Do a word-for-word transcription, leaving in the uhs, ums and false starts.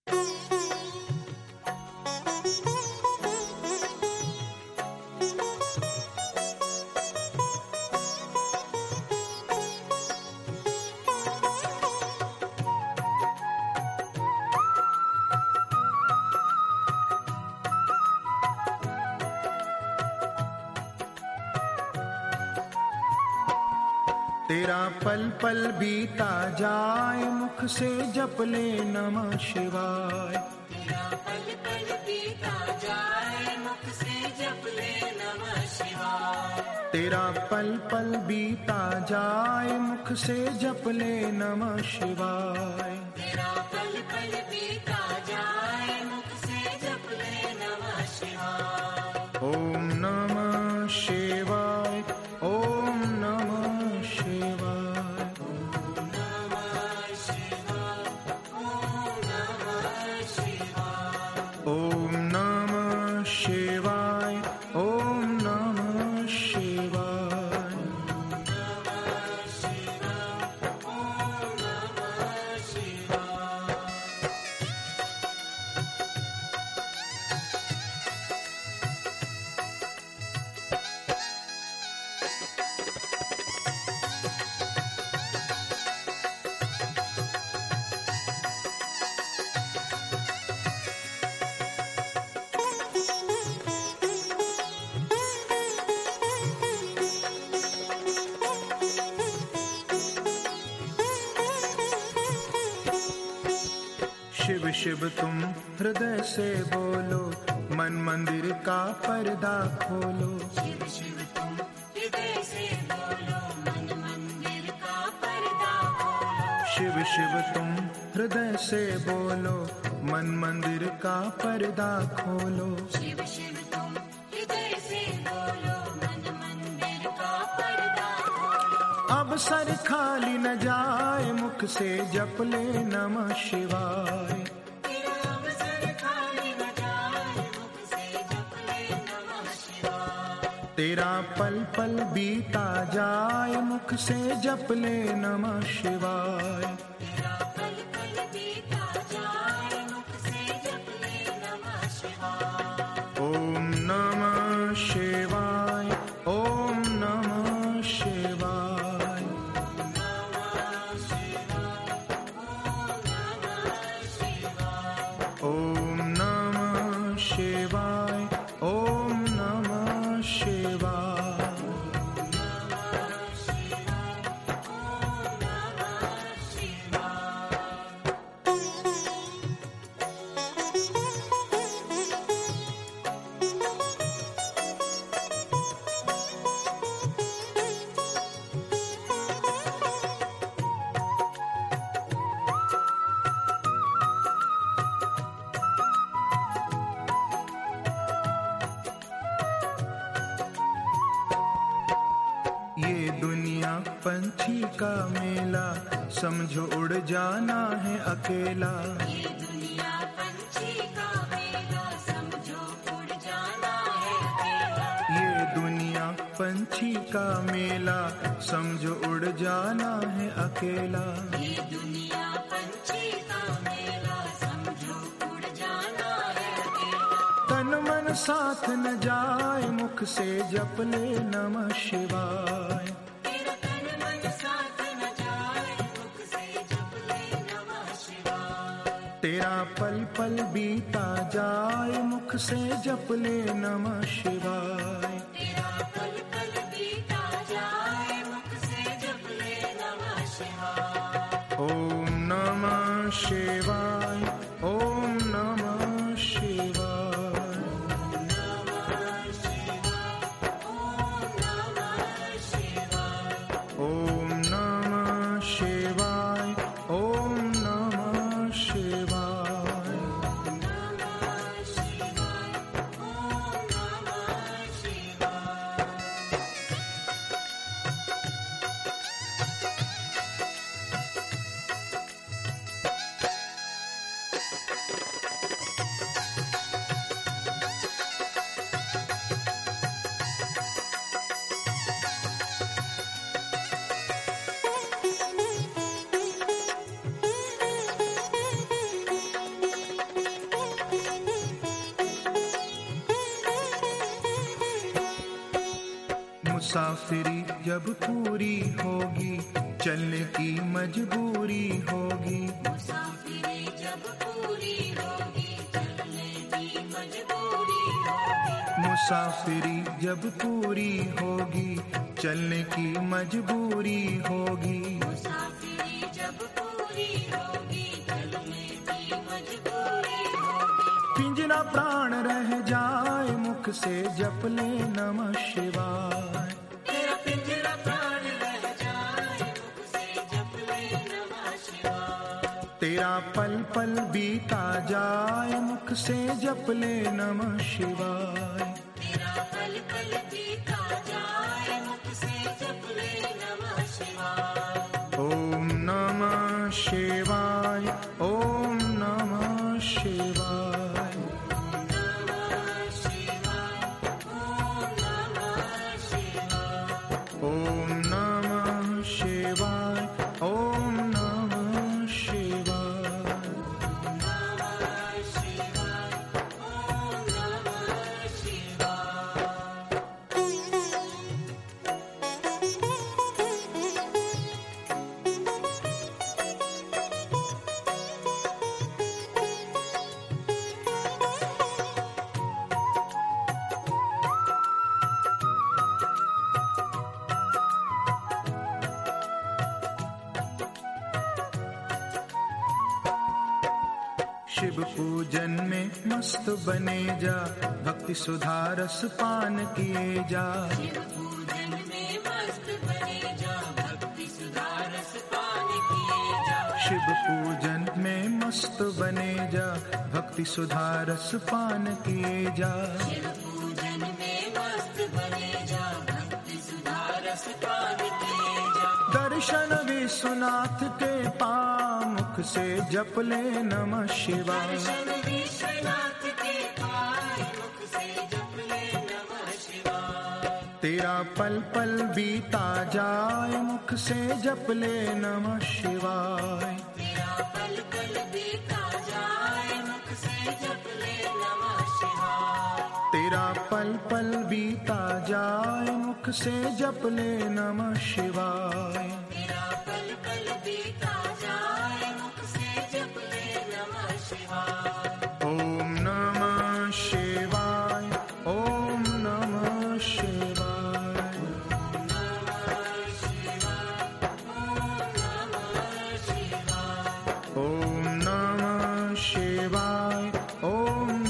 तेरा पल पल बीता जाए मुख से जप ले नमः शिवाय। तेरा पल पल बीता जाए मुख से जप ले नमः शिवाय। तेरा पल पल बीता जाए मुख से जप ले नमः शिवाय। तेरा पल पल बीता जाए मुख से जप ले नमः शिवाय। ओम नमः शिवाय, ओम नमः शिवाय। ओम नमः शिवाय, ओम नमः शिवाय। शिव शिव तुम हृदय से बोलो, मन मंदिर का पर्दा खोलो। शिव शिव तुम हृदय से बोलो, मन मंदिर का पर्दा खोलो। शिव शिव तुम हृदय से बोलो, मन मंदिर का पर्दा खोलो। शिव शिव तुम हृदय से बोलो, मन मंदिर का पर्दा खोलो। अब सर खाली न जाए मुख से जप ले नमः शिवाय। तेरा अवसर खाली न जाए मुख से जप ले नमः शिवाय। तेरा पल पल बीता जाए मुख से जप ले नमः शिवाय। तेरा पल पल बीता जाए मुख से जप ले नमः शिवाय। ओम नमः शिवाय, ओम नमः शिवाय। ओम नमः शिवाय, ओम नमः शिवाय। ये दुनिया पंछी का मेला, समझो उड़ जाना है अकेला। ये दुनिया पंछी का मेला, समझो उड़ जाना है अकेला। ये दुनिया पंछी का मेला, समझो उड़ जाना है अकेला। ये दुनिया पंछी का मेला, समझो उड़ जाना है अकेला। तन मन साथ न जाए मुख से जप ले नमः शिवाय। तेरा तन मन साथ न जाए मुख से जप ले नमः शिवाय। तेरा पल पल बीता जाए मुख से जप ले नमः शिवाय। तेरा पल पल बीता जाए मुख से जप ले नमः शिवाय। ओम नमः शिवाय, ओम नमः शिवाय। ओम नमः शिवाय, ओम नमः शिवाय। मुसाफिरी जब पूरी होगी, चलने की मजबूरी होगी। मुसाफिरी जब पूरी होगी, चलने की मजबूरी होगी। मुसाफिरी जब पूरी होगी, चलने की मजबूरी होगी। मुसाफिरी जब पूरी होगी, चलने की मजबूरी होगी। पिंजरा प्राण रह जाए, मुख से जप ले नमः शिवाय। तेरा पिंजरा प्राण रह जाए, मुख से जप ले नमः शिवाय। तेरा पल पल बीता जाए, मुख से जप ले नमः शिवाय। तेरा पल पल बीता जाए, मुख से जप ले नमः शिवाय। ओम नमः शिवाय, ओम नमः शिवाय। ओम नमः शिवाय, ओम नमः शिवाय। ओम नमः शिवाय, ओम नमः शिवाय। ओम नमः शिवाय, ओम नमः शिवाय। शिव पूजन में मस्त बने जा, भक्ति सुधा रस पान किए जा। शिव पूजन में मस्त बने जा, भक्ति सुधा रस पान किए जा। शिव पूजन में मस्त बने जा, भक्ति सुधा रस पान किए जा। शिव पूजन में मस्त बने जा, भक्ति सुधा रस पान किए जा। दर्शन विश्वनाथ के पामुख से जप ले नमः शिवाय। दर्शन विश्वनाथ के पाए, मुख से जप ले नमः शिवाय। तेरा पल पल बीता जाए, मुख से जप ले नमः शिवाय। तेरा पल पल बीता जाए, मुख से जप ले नमः शिवाय। तेरा पल पल बीता जाए, मुख से जप ले नमः शिवाय। तेरा पल पल बीता जाए, मुख से जप ले नमः शिवाय। ओम नमः शिवाय, ओम नमः शिवाय। ओम नमः शिवाय, ओम नमः शिवाय। ओम नमः शिवाय, ओम